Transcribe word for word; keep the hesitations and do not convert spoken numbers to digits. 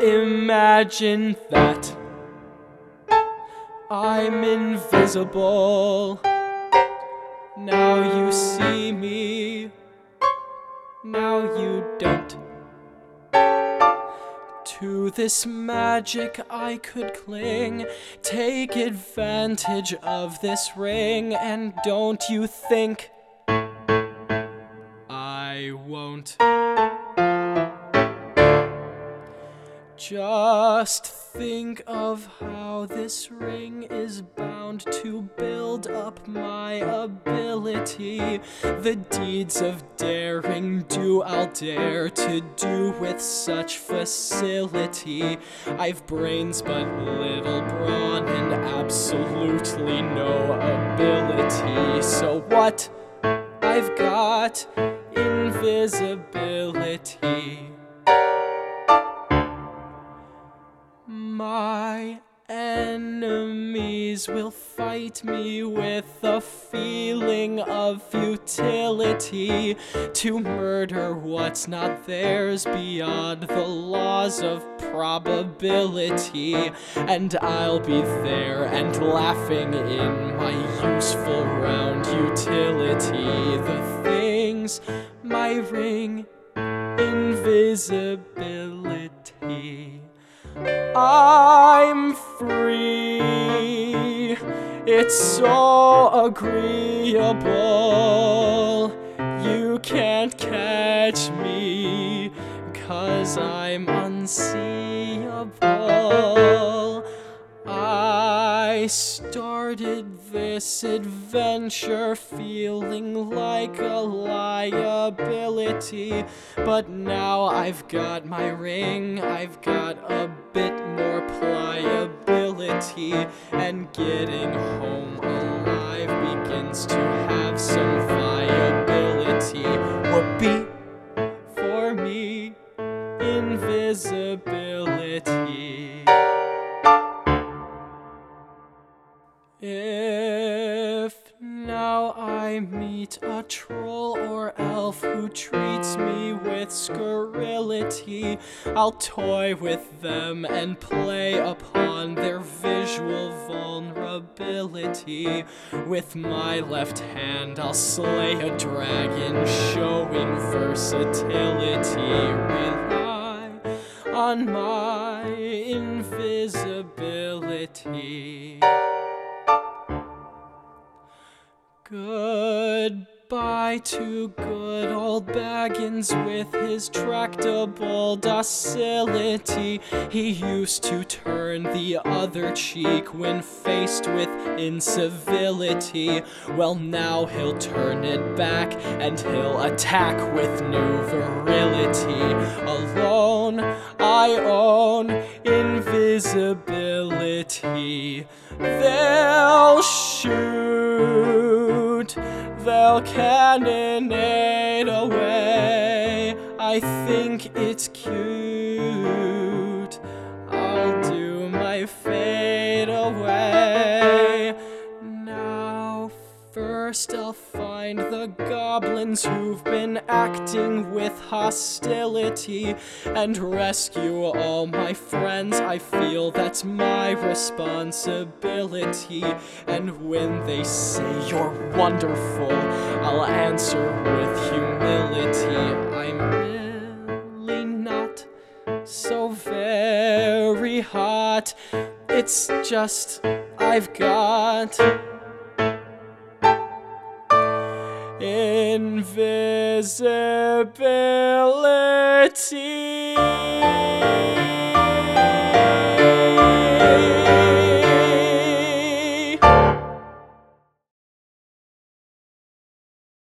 Imagine that I'm invisible. Now you see me, now you don't. To this magic I could cling, take advantage of this ring, and don't you think I won't? Just think of how this ring is bound to build up my ability. The deeds of daring do I'll dare to do with such facility. I've brains but little brawn and absolutely no ability. So what? I've got invisibility. My enemies will fight me with a feeling of futility, to murder what's not theirs beyond the laws of probability. And I'll be there and laughing in my useful round utility. The things my ring, invisibility. I'm free, it's so agreeable. You can't catch me, 'cause I'm unseeable. I started this adventure feeling like a liability, but now I've got my ring, I've got a bit more pliability, and getting home alive begins to have some viability. Whoopee for me, invisibility. If now I meet a troll or elf who treats me with scurrility, I'll toy with them and play upon their visual vulnerability. With my left hand I'll slay a dragon, showing versatility. Rely on my invisibility. Goodbye to good old Baggins with his tractable docility. He used to turn the other cheek when faced with incivility. Well, now he'll turn it back and he'll attack with new virility. Alone, I own invisibility. They'll shoot, they'll cannonade away. I think it's cute, I'll do my fade away. Now first I'll find the goblins who've been acting with hostility, and rescue all my friends. I feel that's my responsibility. And when they say you're wonderful, I'll answer with humility. I'm really not so very hot. It's just I've got invisibility.